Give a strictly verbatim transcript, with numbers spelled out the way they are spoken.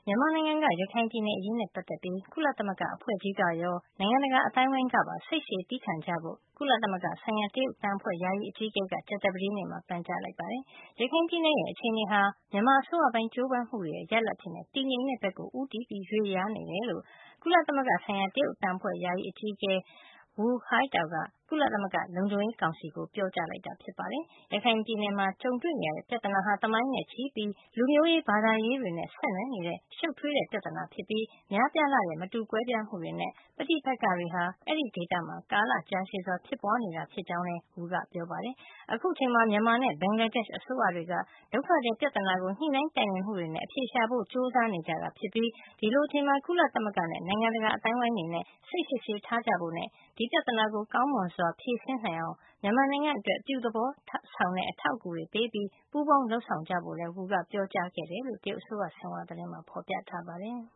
မြန်မာနိုင်ငံက ရခိုင်ပြည်နယ်အရေးနဲ့ ပတ်သက်ပြီး ကုလသမဂ္ဂအဖွဲ့ကြီးကရော နိုင်ငံတကာအသိုင်းအဝိုင်းကပါ စိတ်ရှည်သည်းခံကြဖို့ ကုလသမဂ္ဂဆိုင်ရာ တရုတ်သံအဖွဲ့ ယာယီအကြီးအကဲက ကြာသပတေးနေ့မှာ ပန်ကြားလိုက်ပါတယ်။ ရခိုင်ပြည်နယ်ရဲ့ အခြေအနေဟာ မြန်မာအစိုးရပိုင်း ကြိုးပမ်းမှုတွေရဲ့ ရလဒ်အဖြစ် တည်ငြိမ်တဲ့ဘက်ကို ဦးတည်ရွေ့လျားနေတယ်လို့ ကုလသမဂ္ဂဆိုင်ရာ တရုတ်သံအဖွဲ့ ယာယီအကြီးအကဲ Wu Haitao က ကုလသမဂ္ဂလုံခြုံရေးကောင်စီကို ပြောကြားလိုက်တာ ဖြစ်ပါတယ်။ ရခိုင်ပြည်နယ်မှာ ကြုံတွေ့နေရတဲ့ ပြဿနာဟာ သမိုင်းနဲ့ချီပြီး လူမျိုးရေး၊ ဘာသာရေးတွေနဲ့ ဆက်နွယ်နေတဲ့ ရှုပ်ထွေးတဲ့ ပြဿနာဖြစ်ပြီး များပြားလှတဲ့ မတူကွဲပြားမှုတွေနဲ့ ပဋိပက္ခတွေဟာ အဲဒီဒေသမှာ ကာလကြာရှည်စွာ ဖြစ်ပွားနေတာ ဖြစ်ကြောင်းလည်း Wu ကပြောပါတယ်။ အခုအချိန်မှာ မြန်မာနဲ့ ဘင်္ဂလားဒေ့ရှ် အစိုးရတွေက ဒုက္ခသည်ပြဿနာကို ညှိနှိုင်းတိုင်ပင်မှုတွေနဲ့ အဖြေရှာဖို့ ကြိုးစားနေကြတာ ဖြစ်ပြီး ဒီလိုအချိန်မှာ ကုလသမဂ္ဂနဲ့ နိုင်ငံတကာ အသိုင်းအဝိုင်းအနေနဲ့ စိတ်ရှည်ရှည်ထားကြဖို့နဲ့ ဒီပြဿနာကို ကောင်းမွန်စွာ ဖြေရှင်းနိုင်အောင် မြန်မာနိုင်ငံအတွက် အပြုသဘောဆောင်တဲ့ အထောက်အကူတွေပေးပြီး ပူးပေါင်းလုပ်ဆောင်ကြဖို့လည်း Wu ကပြောကြားခဲ့တယ်လို့ တရုတ်အစိုးရ ဆင်ဟွာသတင်းမှာ ဖော်ပြထားပါတယ်။